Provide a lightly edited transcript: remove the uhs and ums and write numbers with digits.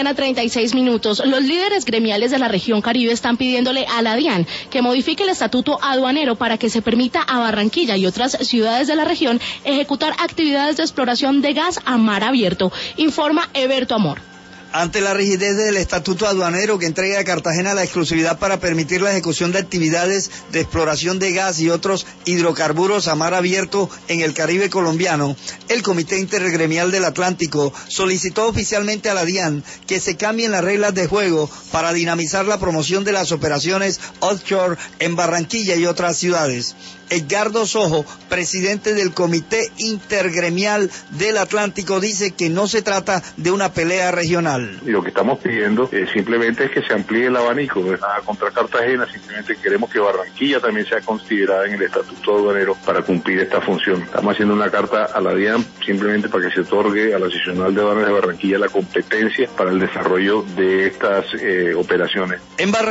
mañana, 36 minutos. Los líderes gremiales de la región Caribe están pidiéndole a la DIAN que modifique el estatuto aduanero para que se permita a Barranquilla y otras ciudades de la región ejecutar actividades de exploración de gas a mar abierto. Informa Eberto Amor. Ante la rigidez del estatuto aduanero que entrega a Cartagena la exclusividad para permitir la ejecución de actividades de exploración de gas y otros hidrocarburos a mar abierto en el Caribe colombiano, el Comité Intergremial del Atlántico solicitó oficialmente a la DIAN que se cambien las reglas de juego para dinamizar la promoción de las operaciones offshore en Barranquilla y otras ciudades. Edgardo Sojo, presidente del Comité Intergremial del Atlántico, dice que no se trata de una pelea regional. Y lo que estamos pidiendo simplemente es que se amplíe el abanico, no es nada contra Cartagena, simplemente queremos que Barranquilla también sea considerada en el estatuto aduanero para cumplir esta función. Estamos haciendo una carta a la DIAN simplemente para que se otorgue a la seccional de aduanas de Barranquilla la competencia para el desarrollo de estas operaciones.